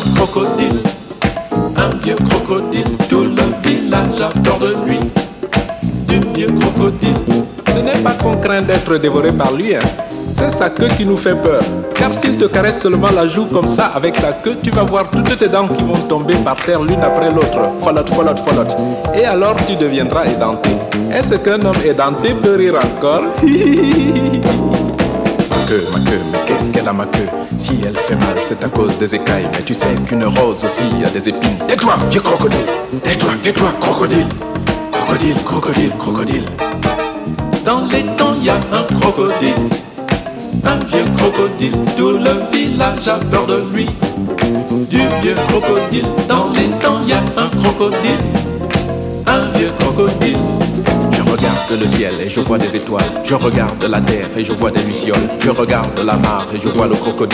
crocodile, un vieux crocodile. Tout le village a peur de lui, du vieux crocodile. Ce n'est pas qu'on craint d'être dévoré par lui, hein. C'est sa queue qui nous fait peur. Car s'il te caresse seulement la joue comme ça avec sa queue, tu vas voir toutes tes dents qui vont tomber par terre l'une après l'autre. Folotte, folotte, folotte. Et alors tu deviendras édenté. Est-ce qu'un homme édenté peut rire encore? Ma queue, mais qu'est-ce qu'elle a ma queue? Si elle fait mal, c'est à cause des écailles. Mais tu sais qu'une rose aussi a des épines. Tais-toi, vieux crocodile. Tais-toi, crocodile. Crocodile, crocodile, crocodile. Dans les temps, y a un crocodile, un vieux crocodile. Tout le village a peur de lui, du vieux crocodile. Dans les temps, y a un crocodile, un vieux crocodile. Je regarde le ciel et je vois des étoiles. Je regarde la terre et je vois des lucioles. Je regarde la mare et je vois le crocodile.